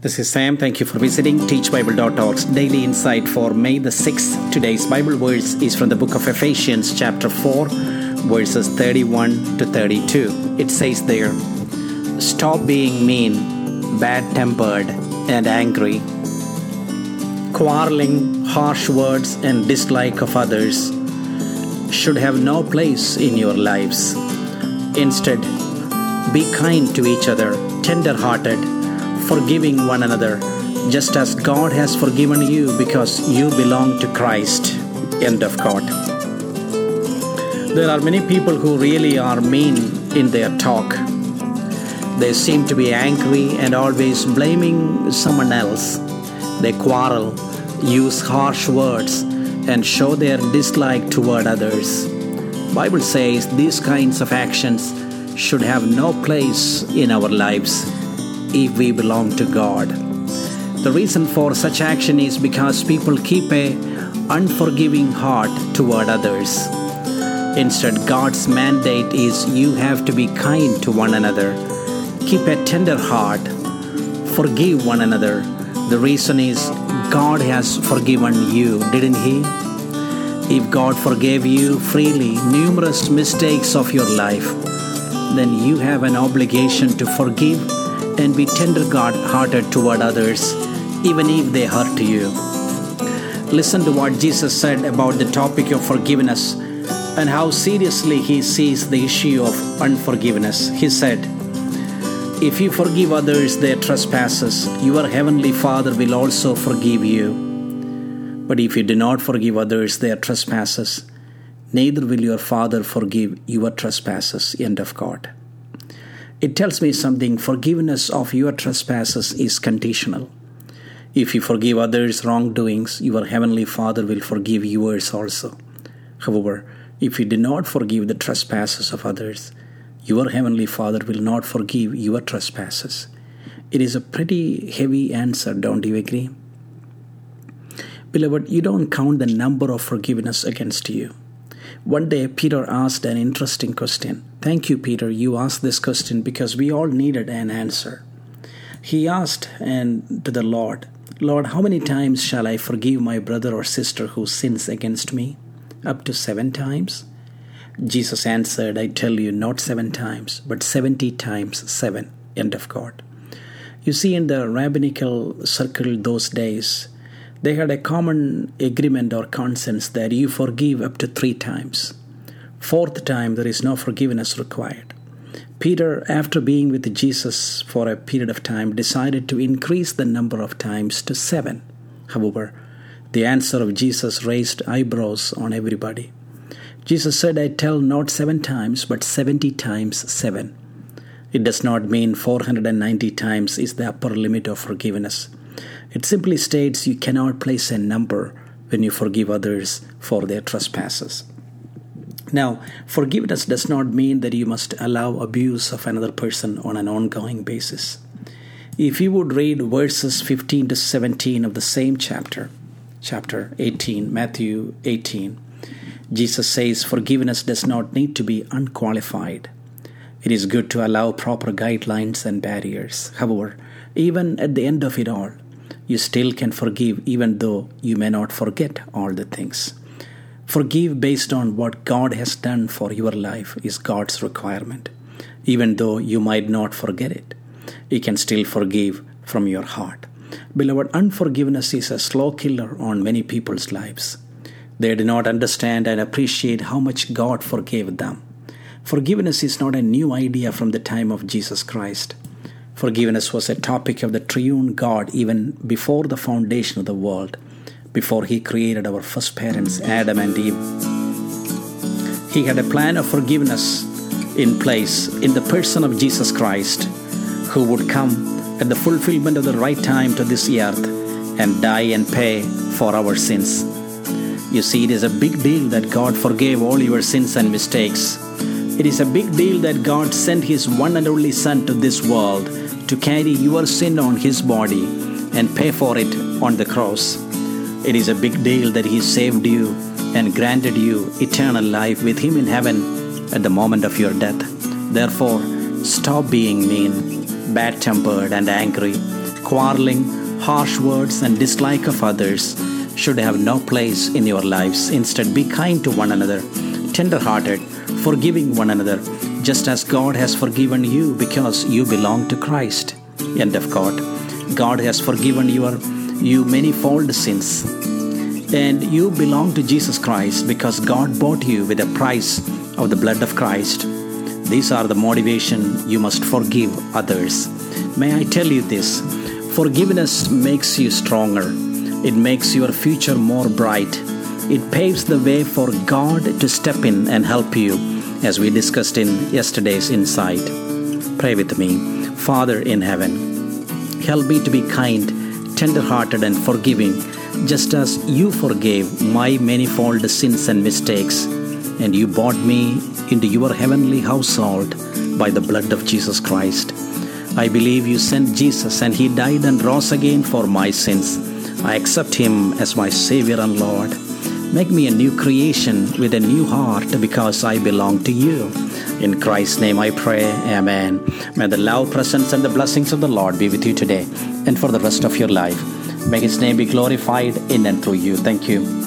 This is Sam. Thank you for visiting teachbible.org's daily insight for May the 6th. Today's Bible verse is from the book of Ephesians chapter 4, verses 31 to 32. It says there, "Stop being mean, bad-tempered, and angry, quarreling, harsh words, and dislike of others should have no place in your lives. Instead, be kind to each other, tender-hearted, forgiving one another, just as God has forgiven you because you belong to Christ." End of quote. There are many people who really are mean in their talk. They seem to be angry and always blaming someone else. They quarrel, use harsh words, and show their dislike toward others. Bible says these kinds of actions should have no place in our lives if we belong to God. The reason for such action is because people keep an unforgiving heart toward others. Instead, God's mandate is you have to be kind to one another. Keep a tender heart. Forgive one another. The reason is God has forgiven you, didn't He? If God forgave you freely numerous mistakes of your life, then you have an obligation to forgive and be tender-hearted toward others, even if they hurt you. Listen to what Jesus said about the topic of forgiveness and how seriously He sees the issue of unforgiveness. He said, "If you forgive others their trespasses, your heavenly Father will also forgive you. But if you do not forgive others their trespasses, neither will your Father forgive your trespasses." End of quote. It tells me something. Forgiveness of your trespasses is conditional. If you forgive others' wrongdoings, your heavenly Father will forgive yours also. However, if you do not forgive the trespasses of others, your heavenly Father will not forgive your trespasses. It is a pretty heavy answer, don't you agree? Beloved, you don't count the number of forgiveness against you. One day, Peter asked an interesting question. Thank you, Peter, you asked this question because we all needed an answer. He asked to the Lord, "Lord, how many times shall I forgive my brother or sister who sins against me? Up to 7 times? Jesus answered, "I tell you, not 7 times, but 70 times 7. End of quote. You see, in the rabbinical circle those days, they had a common agreement or consensus that you forgive up to 3 times. 4th time, there is no forgiveness required. Peter, after being with Jesus for a period of time, decided to increase the number of times to 7. However, the answer of Jesus raised eyebrows on everybody. Jesus said, "I tell not 7 times, but 70 times 7. It does not mean 490 times is the upper limit of forgiveness. It simply states you cannot place a number when you forgive others for their trespasses. Now, forgiveness does not mean that you must allow abuse of another person on an ongoing basis. If you would read verses 15 to 17 of the same chapter 18, Matthew 18, Jesus says forgiveness does not need to be unqualified. It is good to allow proper guidelines and barriers. However, even at the end of it all, you still can forgive even though you may not forget all the things. Forgive based on what God has done for your life is God's requirement. Even though you might not forget it, you can still forgive from your heart. Beloved, unforgiveness is a slow killer on many people's lives. They do not understand and appreciate how much God forgave them. Forgiveness is not a new idea from the time of Jesus Christ. Forgiveness was a topic of the triune God even before the foundation of the world, before He created our first parents, Adam and Eve. He had a plan of forgiveness in place in the person of Jesus Christ, who would come at the fulfillment of the right time to this earth and die and pay for our sins. You see, it is a big deal that God forgave all your sins and mistakes. It is a big deal that God sent His one and only Son to this world to carry your sin on His body and pay for it on the cross. It is a big deal that He saved you and granted you eternal life with Him in heaven at the moment of your death. Therefore, stop being mean, bad-tempered and angry. Quarreling, harsh words, and dislike of others should have no place in your lives. Instead, be kind to one another, tender-hearted, forgiving one another, just as God has forgiven you because you belong to Christ. End of quote. God has forgiven you manifold sins. And you belong to Jesus Christ because God bought you with the price of the blood of Christ. These are the motivation you must forgive others. May I tell you this, forgiveness makes you stronger. It makes your future more bright. It paves the way for God to step in and help you, as we discussed in yesterday's Insight. Pray with me. Father in heaven, help me to be kind, tender-hearted, and forgiving, just as you forgave my manifold sins and mistakes, and you brought me into your heavenly household by the blood of Jesus Christ. I believe you sent Jesus and he died and rose again for my sins. I accept him as my Savior and Lord. Make me a new creation with a new heart because I belong to you. In Christ's name I pray, Amen. May the love, presence, and the blessings of the Lord be with you today and for the rest of your life. May his name be glorified in and through you. Thank you.